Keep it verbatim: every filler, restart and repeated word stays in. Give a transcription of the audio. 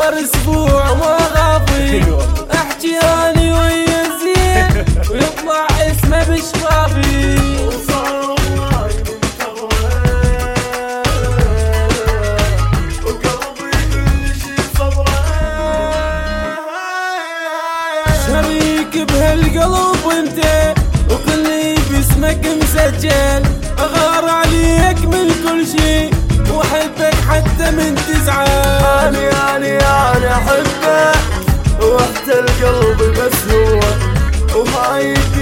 صار اسبوع ما غافي، احكي اني ويا زين ويطلع اسمه بشفافي. وصار الله منتظره وقلبي كل شي صبره. شريك بهالقلب انت وكلي باسمك مسجل، اغار عليك من كل شي واحبك حتى من تزعل. اني اني اني احبك وحتى القلب بس هو وهاي